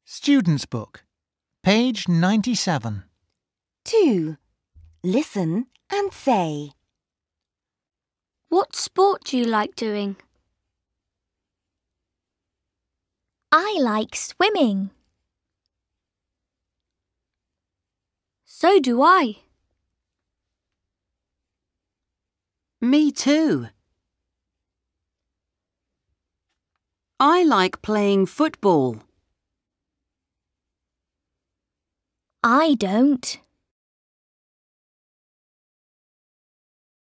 Student's Book, page 97. 2. Listen and say. What sport do you like doing? I like swimming. So do I. Me too. I like playing football. I don't.